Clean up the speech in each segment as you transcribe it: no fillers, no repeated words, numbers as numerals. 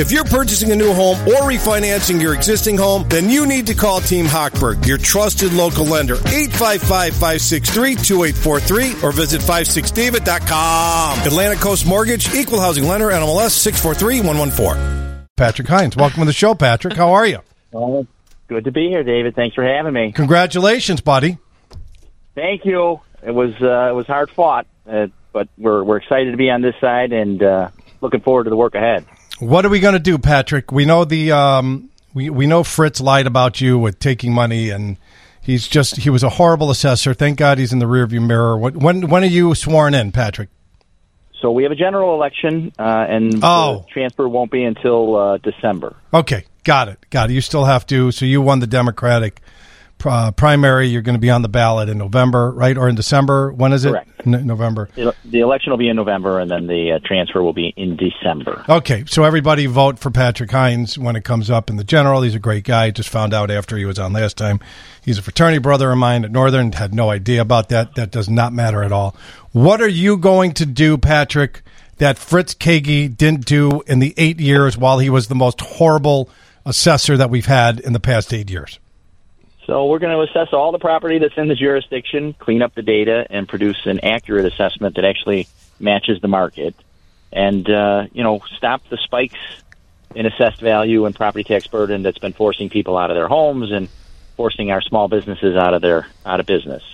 If you're purchasing a new home or refinancing your existing home, then you need to call Team Hochberg, your trusted local lender, 855-563-2843, or visit 56david.com. Atlantic Coast Mortgage, Equal Housing Lender, NMLS 643114. Patrick Hines, welcome to the show, Patrick. How are you? Good to be here, David. Thanks for having me. Congratulations, buddy. Thank you. It was hard fought, but we're excited to be on this side and looking forward to the work ahead. What are we going to do, Patrick? We know we know Fritz lied about you with taking money, and he was a horrible assessor. Thank God he's in the rearview mirror. When are you sworn in, Patrick? So we have a general election, and the transfer won't be until December. Okay, got it. You still have to. So you won the Democratic primary. You're going to be on the ballot in November, right? Or in December? When is it? Correct. November. The election will be in November, and then the transfer will be in December. Okay, so everybody vote for Patrick Hines when it comes up in the general. He's a great guy. Just found out after he was on last time. He's a fraternity brother of mine at Northern. Had no idea about that. That does not matter at all. What are you going to do, Patrick, that Fritz Kagi didn't do in the 8 years while he was the most horrible assessor that we've had in the past 8 years? So we're going to assess all the property that's in the jurisdiction, clean up the data, and produce an accurate assessment that actually matches the market, and stop the spikes in assessed value and property tax burden that's been forcing people out of their homes and forcing our small businesses out of business.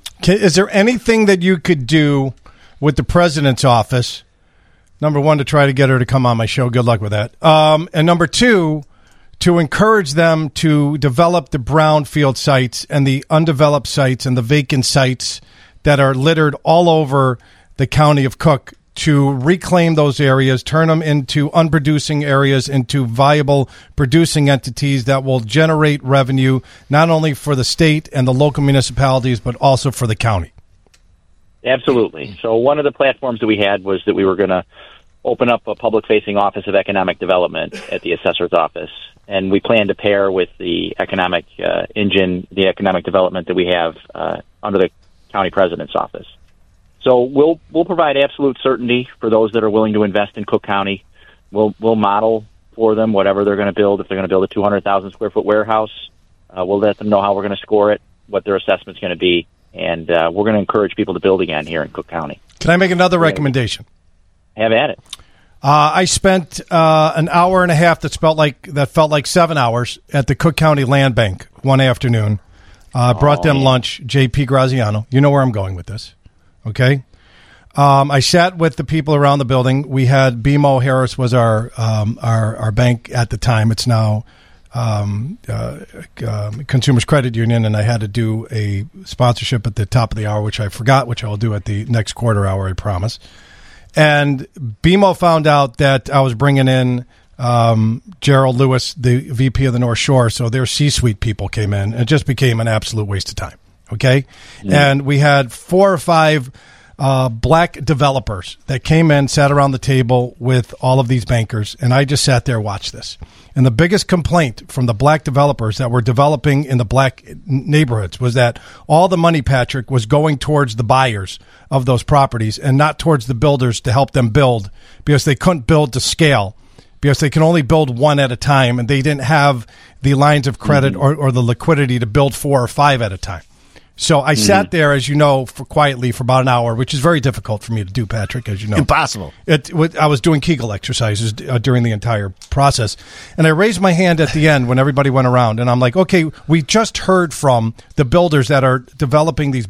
Is there anything that you could do with the president's office? Number one, to try to get her to come on my show. Good luck with that. And number two, to encourage them to develop the brownfield sites and the undeveloped sites and the vacant sites that are littered all over the county of Cook, to reclaim those areas, turn them into unproducing areas, into viable producing entities that will generate revenue not only for the state and the local municipalities, but also for the county. Absolutely. So one of the platforms that we had was that we were going to open up a public-facing Office of Economic Development at the assessor's office, and we plan to pair with the economic engine, the economic development that we have under the county president's office. So we'll provide absolute certainty for those that are willing to invest in Cook County. We'll model for them whatever they're going to build. If they're going to build a 200,000 square foot warehouse, we'll let them know how we're going to score it, what their assessment's going to be, and we're going to encourage people to build again here in Cook County. Can I make another recommendation? Have at it. I spent an hour and a half that felt like 7 hours at the Cook County Land Bank one afternoon. Brought them lunch. J.P. Graziano. You know where I'm going with this, okay? I sat with the people around the building. We had BMO Harris was our bank at the time. It's now Consumers Credit Union, and I had to do a sponsorship at the top of the hour, which I forgot, which I'll do at the next quarter hour, I promise. And BMO found out that I was bringing in Gerald Lewis, the VP of the North Shore, so their C-suite people came in. It just became an absolute waste of time, okay? Yeah. And we had 4 or 5 black developers that came in, sat around the table with all of these bankers, and I just sat there and watched this. And the biggest complaint from the black developers that were developing in the black neighborhoods was that all the money, Patrick, was going towards the buyers of those properties and not towards the builders to help them build, because they couldn't build to scale, because they can only build one at a time, and they didn't have the lines of credit or the liquidity to build 4 or 5 at a time. So I sat there, as you know, quietly for about an hour, which is very difficult for me to do, Patrick, as you know. Impossible. I was doing Kegel exercises during the entire process. And I raised my hand at the end when everybody went around. And I'm like, okay, we just heard from the builders that are developing these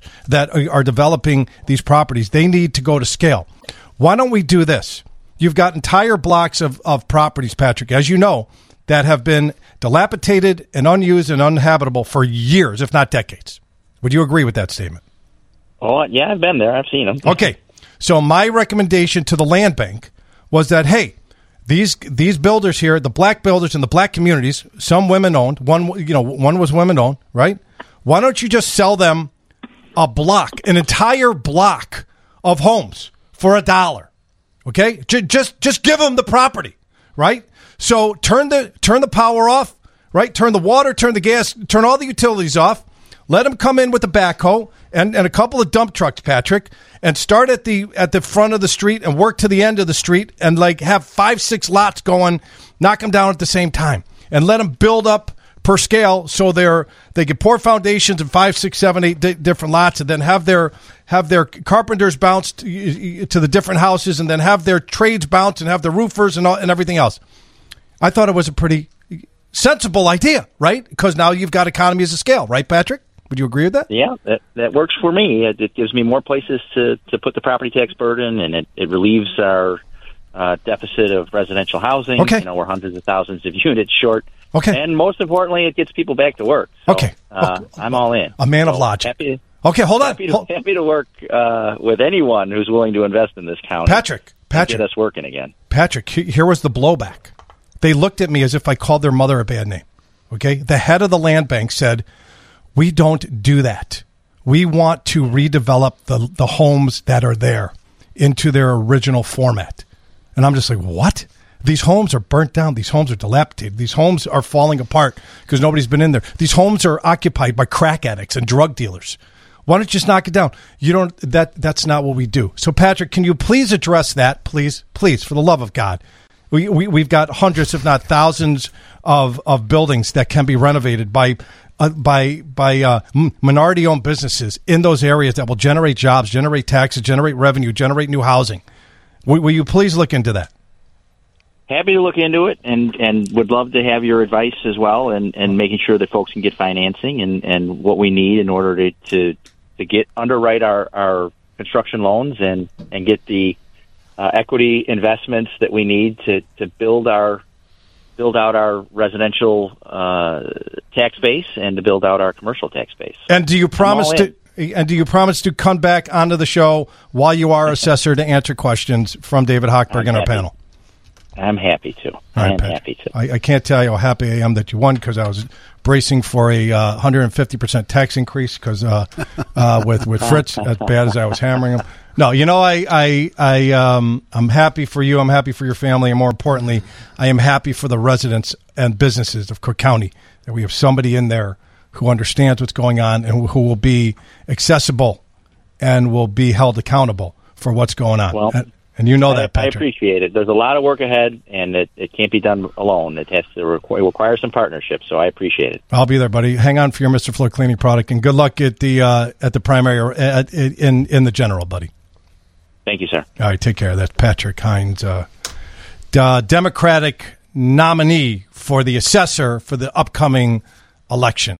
these properties. They need to go to scale. Why don't we do this? You've got entire blocks of properties, Patrick, as you know, that have been dilapidated and unused and uninhabitable for years, if not decades. Would you agree with that statement? Oh, yeah, I've been there. I've seen them. Okay. So my recommendation to the land bank was that, hey, these builders here, the black builders in the black communities, some women owned, one was women owned, right? Why don't you just sell them an entire block of homes for $1? Okay? Just give them the property, right? So turn the power off, right? Turn the water, turn the gas, turn all the utilities off. Let them come in with a backhoe and a couple of dump trucks, Patrick, and start at the front of the street and work to the end of the street and like have 5-6 lots going, knock them down at the same time, and let them build up per scale so they can pour foundations in 5, 6, 7, 8 different lots, and then have their carpenters bounce to the different houses, and then have their trades bounce and have the roofers and everything else. I thought it was a pretty sensible idea, right? Because now you've got economies of scale, right, Patrick? Would you agree with that? Yeah, that works for me. It gives me more places to put the property tax burden, and it relieves our deficit of residential housing. Okay. We're hundreds of thousands of units short. Okay. And most importantly, it gets people back to work. So, okay. I'm all in. A man of logic. Okay, hold on. Happy to work with anyone who's willing to invest in this county. Patrick. Get us working again. Patrick, here was the blowback. They looked at me as if I called their mother a bad name. Okay? The head of the land bank said, "We don't do that. We want to redevelop the homes that are there into their original format." And I'm just like, what? These homes are burnt down. These homes are dilapidated. These homes are falling apart because nobody's been in there. These homes are occupied by crack addicts and drug dealers. Why don't you just knock it down? You don't. That's not what we do. So, Patrick, can you please address that, please, for the love of God? We've got hundreds, if not thousands, of buildings that can be renovated by minority-owned businesses in those areas that will generate jobs, generate taxes, generate revenue, generate new housing. Will you please look into that? Happy to look into it, and would love to have your advice as well, and making sure that folks can get financing and what we need in order to underwrite our construction loans and get the equity investments that we need to build out our residential tax base and to build out our commercial tax base. And do you promise to come back onto the show while you are assessor to answer questions from David Hochberg and our panel? I'm happy to. Happy to. I can't tell you how happy I am that you won, because I was bracing for a 150% tax increase because with Fritz, as bad as I was hammering him. No, I'm happy for you. I'm happy for your family, and more importantly, I am happy for the residents and businesses of Cook County that we have somebody in there who understands what's going on and who will be accessible and will be held accountable for what's going on. Well, and you know that, Patrick. I appreciate it. There's a lot of work ahead, and it can't be done alone. It require some partnership, so I appreciate it. I'll be there, buddy. Hang on for your Mr. Floor cleaning product, and good luck at the primary or in the general, buddy. Thank you, sir. All right, take care. That's Patrick Hines, Democratic nominee for the assessor for the upcoming election.